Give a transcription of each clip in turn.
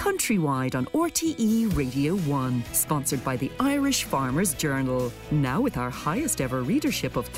Countrywide on RTE Radio 1, sponsored by the Irish Farmers Journal. Now with our highest ever readership of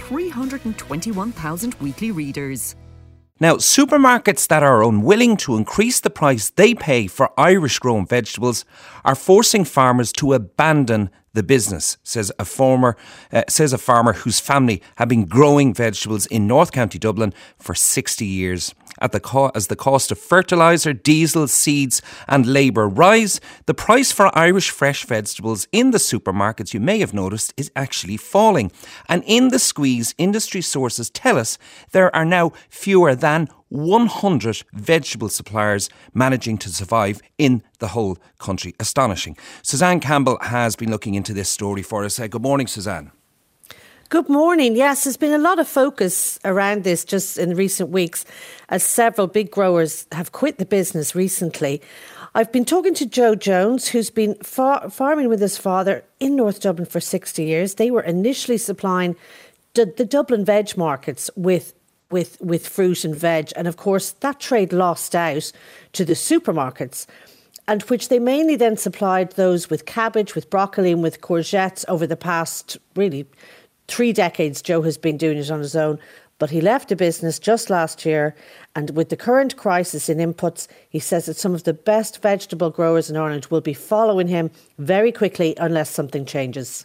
321,000 weekly readers. Now, supermarkets that are unwilling to increase the price they pay for Irish-grown vegetables are forcing farmers to abandon the business, says a farmer whose family have been growing vegetables in North County Dublin for 60 years. As the cost of fertiliser, diesel, seeds and labour rise, the price for Irish fresh vegetables in the supermarkets, you may have noticed, is actually falling. And in the squeeze, industry sources tell us there are now fewer than 100 vegetable suppliers managing to survive in the whole country. Astonishing. Suzanne Campbell has been looking into this story for us. Good morning, Suzanne. Good morning. Yes, there's been a lot of focus around this just in recent weeks as several big growers have quit the business recently. I've been talking to Joe Jones, who's been farming with his father in North Dublin for 60 years. They were initially supplying the Dublin veg markets with fruit and veg. And of course, that trade lost out to the supermarkets, and which they mainly then supplied those with cabbage, with broccoli and with courgettes over the past, really, 3 decades. Joe has been doing it on his own, but he left the business just last year. And with the current crisis in inputs, he says that some of the best vegetable growers in Ireland will be following him very quickly unless something changes.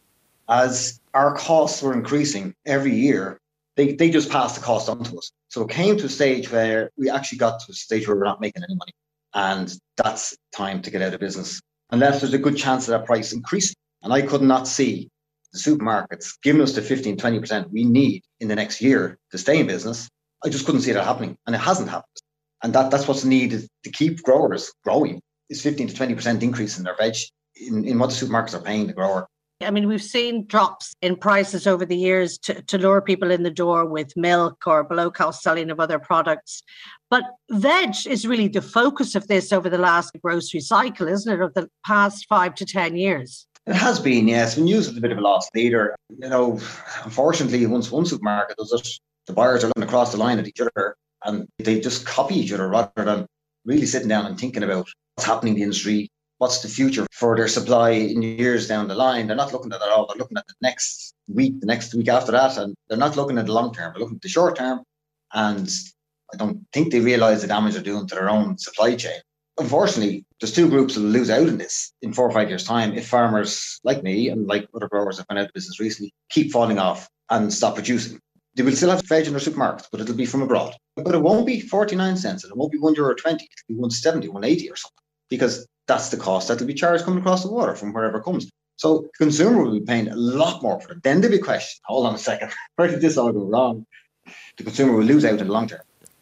As our costs were increasing every year, they just passed the cost on to us. So it came to a stage where we actually got to a stage where we're not making any money. And that's time to get out of business, unless there's a good chance of that price increasing. And I could not see the supermarkets giving us the 15-20% we need in the next year to stay in business. I just couldn't see that happening, and it hasn't happened. And that's what's needed to keep growers growing, is 15 to 20% increase in their veg, in what the supermarkets are paying the grower. I mean, we've seen drops in prices over the years to lure people in the door with milk or below cost selling of other products. But veg is really the focus of this over the last grocery cycle, isn't it, of the past 5 to 10 years? It has been, yes. Been used as a bit of a lost leader. You know, unfortunately, once one supermarket does it, the buyers are looking across the line at each other and they just copy each other rather than really sitting down and thinking about what's happening in the industry, what's the future for their supply in years down the line. They're not looking at that at all. They're looking at the next week after that, and they're not looking at the long term. They're looking at the short term, and I don't think they realise the damage they're doing to their own supply chain. Unfortunately, there's 2 groups that will lose out in this in 4 or 5 years' time if farmers like me and like other growers that went out of business recently keep falling off and stop producing. They will still have veg in their supermarkets, but it'll be from abroad. But it won't be 49 cents and it won't be €1.20. It'll be 1.70, 1.80 or something, because that's the cost that will be charged coming across the water from wherever it comes. So the consumer will be paying a lot more for it. Then the big question, hold on a second, where did this all go wrong? The consumer will lose out in the long term.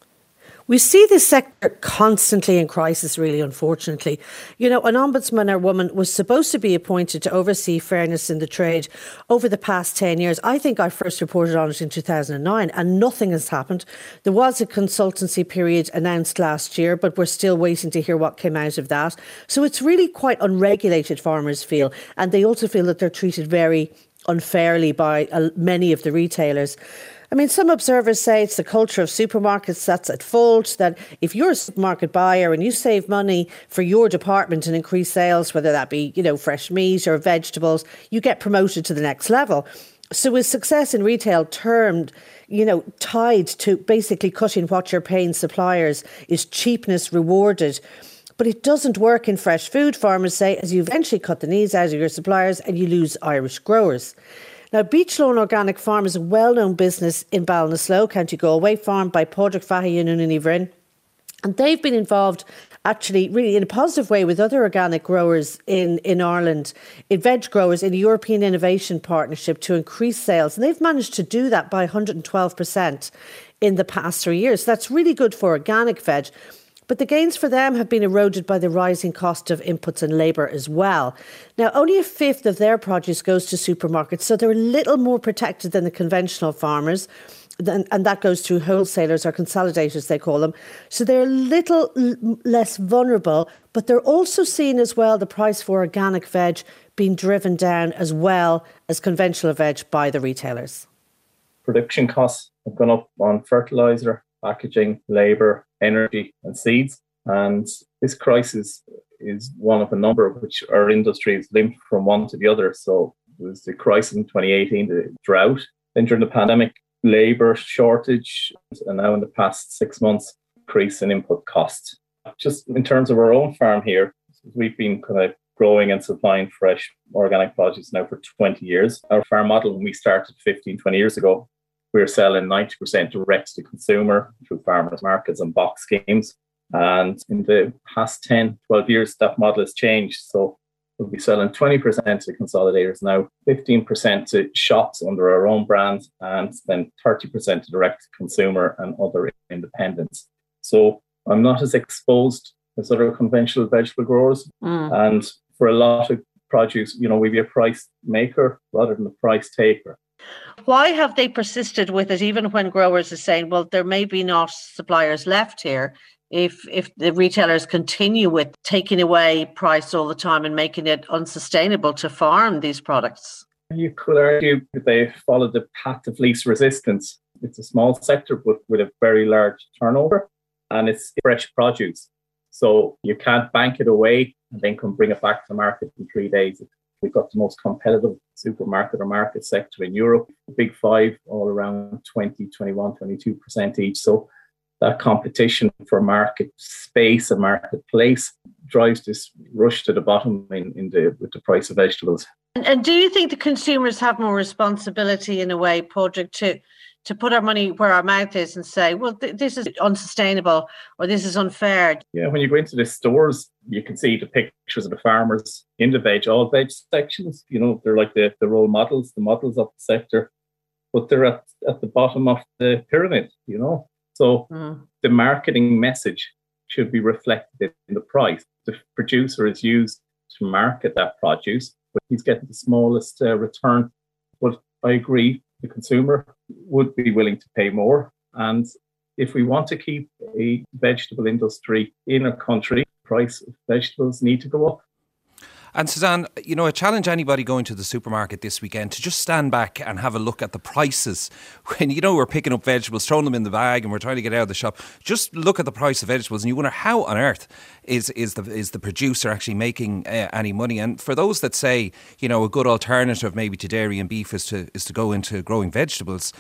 We see this sector constantly in crisis, really, unfortunately. You know, an ombudsman or woman was supposed to be appointed to oversee fairness in the trade over the past 10 years. I think I first reported on it in 2009 and nothing has happened. There was a consultancy period announced last year, but we're still waiting to hear what came out of that. So it's really quite unregulated, farmers feel, and they also feel that they're treated very unfairly by many of the retailers. I mean, some observers say it's the culture of supermarkets that's at fault, that if you're a supermarket buyer and you save money for your department and increase sales, whether that be, you know, fresh meat or vegetables, you get promoted to the next level. So is success in retail tied to basically cutting what you're paying suppliers? Is cheapness rewarded? But it doesn't work in fresh food, farmers say, as you eventually cut the needs out of your suppliers and you lose Irish growers. Now, Beach Lawn Organic Farm is a well-known business in Ballinasloe, County Galway, farmed by Padraig Fahey and Una Brin. And they've been involved, actually, really in a positive way with other organic growers in Ireland, in veg growers, in the European Innovation Partnership to increase sales. And they've managed to do that by 112% in the past 3 years. That's really good for organic veg. But the gains for them have been eroded by the rising cost of inputs and labour as well. Now, only a fifth of their produce goes to supermarkets, so they're a little more protected than the conventional farmers. And that goes to wholesalers or consolidators, they call them. So they're a little less vulnerable, but they're also seeing as well the price for organic veg being driven down as well as conventional veg by the retailers. Production costs have gone up on fertiliser, packaging, labour, energy and seeds. And this crisis is one of a number which our industry is linked from one to the other. So there was the crisis in 2018, the drought. Then during the pandemic, labour shortage, and now in the past 6 months, increase in input costs. Just in terms of our own farm here, we've been kind of growing and supplying fresh organic produce now for 20 years. Our farm model, when we started 15, 20 years ago, we were selling 90% direct to consumer through farmers markets and box schemes. And in the past 10, 12 years, that model has changed. So we'll be selling 20% to consolidators now, 15% to shops under our own brand, and then 30% to direct to consumer and other independents. So I'm not as exposed as other conventional vegetable growers. And for a lot of produce, we be a price maker rather than a price taker. Why have they persisted with it, even when growers are saying, well, there may be not suppliers left here, if the retailers continue with taking away price all the time and making it unsustainable to farm these products? You could argue that they follow the path of least resistance. It's a small sector, but with a very large turnover, and it's fresh produce. So you can't bank it away and then come bring it back to market in 3 days. We've got the most competitive supermarket or market sector in Europe. The big five, all around 20, 21, 22% each. So that competition for market space and marketplace drives this rush to the bottom with the price of vegetables. And do you think the consumers have more responsibility in a way, Padraig, to put our money where our mouth is and say, well, this is unsustainable or this is unfair? Yeah, when you go into the stores, you can see the pictures of the farmers in the all veg sections. They're like the role models, the models of the sector, but they're at the bottom of the pyramid, So the marketing message should be reflected in the price. The producer is used to market that produce, but he's getting the smallest return. But I agree, the consumer would be willing to pay more. And if we want to keep a vegetable industry in a country, the price of vegetables need to go up. And Suzanne, I challenge anybody going to the supermarket this weekend to just stand back and have a look at the prices. When, we're picking up vegetables, throwing them in the bag and we're trying to get out of the shop, just look at the price of vegetables and you wonder how on earth is the producer actually making any money. And for those that say, a good alternative maybe to dairy and beef is to go into growing vegetables,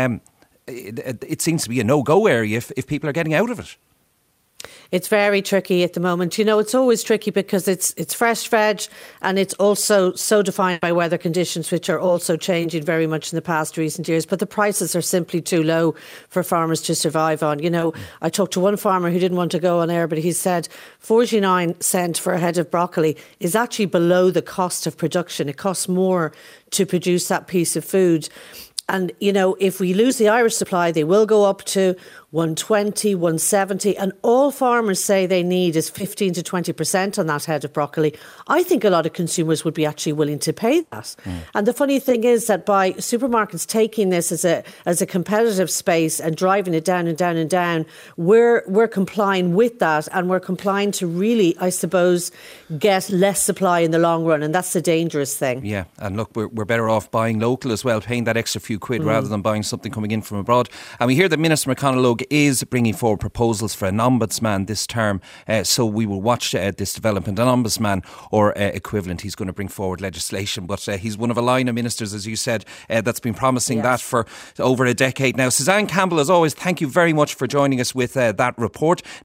it seems to be a no-go area if people are getting out of it. It's very tricky at the moment. It's always tricky because it's fresh veg and it's also so defined by weather conditions, which are also changing very much in the past recent years. But the prices are simply too low for farmers to survive on. I talked to one farmer who didn't want to go on air, but he said 49 cents for a head of broccoli is actually below the cost of production. It costs more to produce that piece of food. And, if we lose the Irish supply, they will go up to 120, 170. And all farmers say they need is 15 to 20% on that head of broccoli. I think a lot of consumers would be actually willing to pay that. And the funny thing is that by supermarkets taking this as a competitive space and driving it down and down and down, we're complying with that. And we're complying to really, I suppose, get less supply in the long run. And that's the dangerous thing. Yeah. And look, we're better off buying local as well, paying that extra few quid rather than buying something coming in from abroad. And we hear that Minister McConalogue is bringing forward proposals for an ombudsman this term, so we will watch this development. An ombudsman or equivalent, he's going to bring forward legislation, but he's one of a line of ministers, as you said, that's been promising that for over a decade now. Suzanne Campbell, as always, thank you very much for joining us with that report.